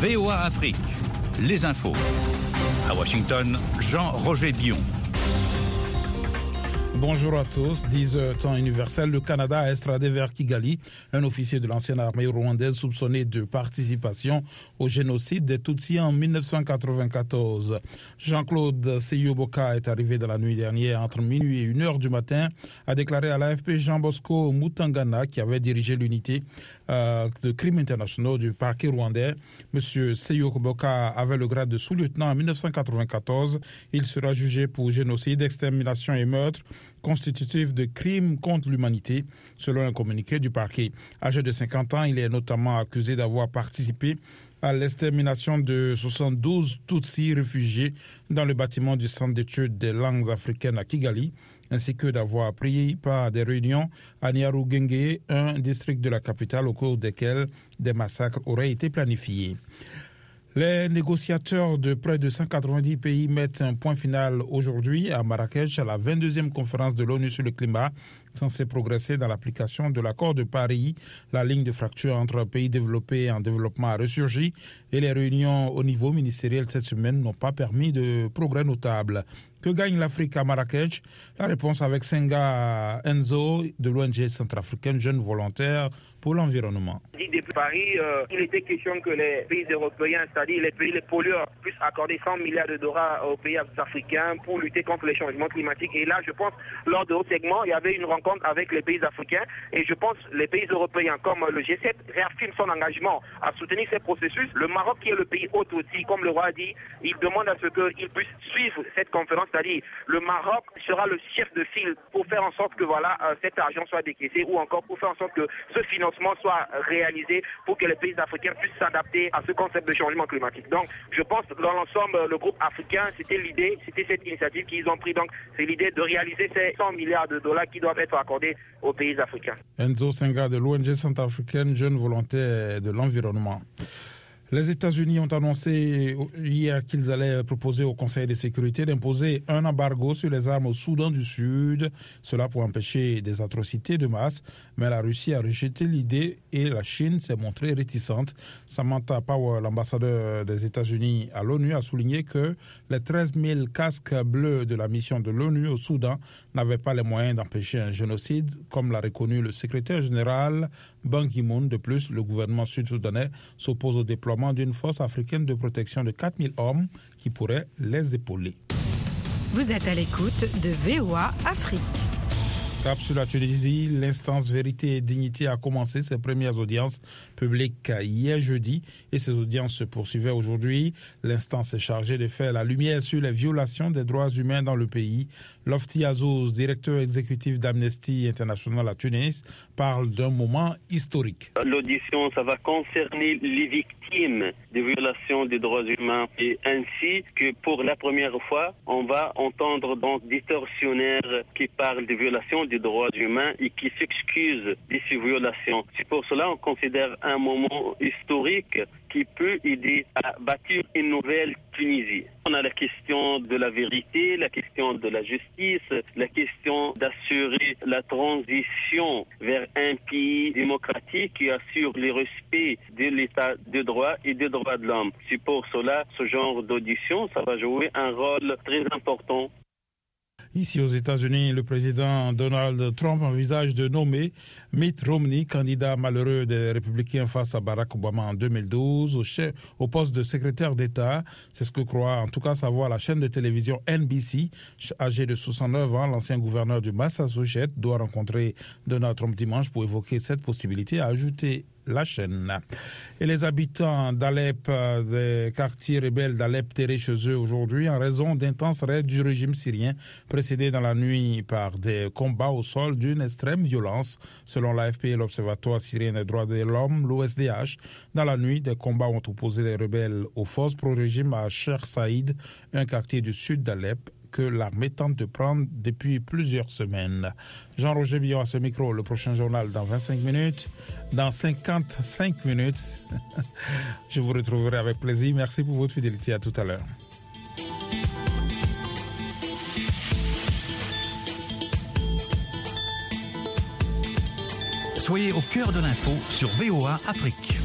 VOA Afrique, les infos. À Washington, Jean-Roger Dion. Bonjour à tous. 10h temps universel, le Canada a extradé vers Kigali un officier de l'ancienne armée rwandaise soupçonné de participation au génocide des Tutsis en 1994. Jean-Claude Seyoboka est arrivé dans la nuit dernière entre minuit et 1h du matin, a déclaré à l'AFP Jean Bosco Mutangana, qui avait dirigé l'unité de crimes internationaux du parquet rwandais. Monsieur Seyoboka avait le grade de sous-lieutenant en 1994. Il sera jugé pour génocide, extermination et meurtre constitutif de crimes contre l'humanité, selon un communiqué du parquet. Âgé de 50 ans, il est notamment accusé d'avoir participé à l'extermination de 72 Tutsis réfugiés dans le bâtiment du Centre d'études des langues africaines à Kigali, ainsi que d'avoir pris part à des réunions à Nyarugenge, un district de la capitale au cours desquels des massacres auraient été planifiés. Les négociateurs de près de 190 pays mettent un point final aujourd'hui à Marrakech à la 22e conférence de l'ONU sur le climat, censée progresser dans l'application de l'accord de Paris. La ligne de fracture entre pays développés et en développement a ressurgi et les réunions au niveau ministériel cette semaine n'ont pas permis de progrès notables. Que gagne l'Afrique à Marrakech? La réponse avec Senga Enzo de l'ONG centrafricaine Jeunes Volontaires pour l'environnement. Depuis Paris, il était question que les pays européens, c'est-à-dire les pays les pollueurs, puissent accorder 100 milliards de dollars aux pays africains pour lutter contre les changements climatiques. Et là, je pense, lors de haut segment, il y avait une rencontre avec les pays africains. Et je pense que les pays européens, comme le G7, réaffirment son engagement à soutenir ces processus. Le Maroc, qui est le pays hôte aussi, comme le roi a dit, il demande à ce qu'il puisse suivre cette conférence. C'est-à-dire, le Maroc sera le chef de file pour faire en sorte que cet argent soit décaissé ou encore pour faire en sorte que ce financement soit réalisé pour que les pays africains puissent s'adapter à ce concept de changement climatique. Donc, je pense que dans l'ensemble, le groupe africain, c'était cette initiative qu'ils ont pris. Donc, c'est l'idée de réaliser ces 100 milliards de dollars qui doivent être accordés aux pays africains. Enzo Senga de l'ONG centrafricaine Jeunes Volontaires de l'environnement. Les États-Unis ont annoncé hier qu'ils allaient proposer au Conseil de sécurité d'imposer un embargo sur les armes au Soudan du Sud, cela pour empêcher des atrocités de masse. Mais la Russie a rejeté l'idée et la Chine s'est montrée réticente. Samantha Power, l'ambassadeur des États-Unis à l'ONU, a souligné que les 13 000 casques bleus de la mission de l'ONU au Soudan n'avaient pas les moyens d'empêcher un génocide, comme l'a reconnu le secrétaire général Ban Ki-moon. De plus, le gouvernement sud-soudanais s'oppose au déploiement d'une force africaine de protection de 4 000 hommes qui pourrait les épauler. Vous êtes à l'écoute de VOA Afrique. Cap sur la Tunisie, l'instance Vérité et Dignité a commencé ses premières audiences publiques hier jeudi et ces audiences se poursuivaient aujourd'hui. L'instance est chargée de faire la lumière sur les violations des droits humains dans le pays. Lofti Azouz, directeur exécutif d'Amnesty International à Tunis, parle d'un moment historique. L'audition, ça va concerner les victimes des violations des droits humains et ainsi que pour la première fois, on va entendre donc des tortionnaires qui parlent des violations des droits humains et qui s'excusent de ces violations. C'est pour cela qu'on considère un moment historique qui peut aider à bâtir une nouvelle Tunisie. On a la question de la vérité, la question de la justice, la question d'assurer la transition vers un pays démocratique qui assure le respect de l'état de droit et des droits de l'homme. C'est pour cela, ce genre d'audition, ça va jouer un rôle très important. Ici aux États-Unis, le président Donald Trump envisage de nommer Mitt Romney, candidat malheureux des Républicains face à Barack Obama en 2012, au poste de secrétaire d'État. C'est ce que croit en tout cas savoir la chaîne de télévision NBC. Âgé de 69 ans, l'ancien gouverneur du Massachusetts doit rencontrer Donald Trump dimanche pour évoquer cette possibilité, a ajouté la chaîne. Et les habitants d'Alep, des quartiers rebelles d'Alep, terrés chez eux aujourd'hui en raison d'intenses raids du régime syrien précédés dans la nuit par des combats au sol d'une extrême violence. Selon l'AFP et l'Observatoire syrien des droits de l'homme, l'OSDH, dans la nuit, des combats ont opposé les rebelles aux forces pro-régime à Cher Saïd, un quartier du sud d'Alep que l'armée tente de prendre depuis plusieurs semaines. Jean-Roger Billon à ce micro, le prochain journal dans 25 minutes. Dans 55 minutes, je vous retrouverai avec plaisir. Merci pour votre fidélité. À tout à l'heure. Soyez au cœur de l'info sur VOA Afrique.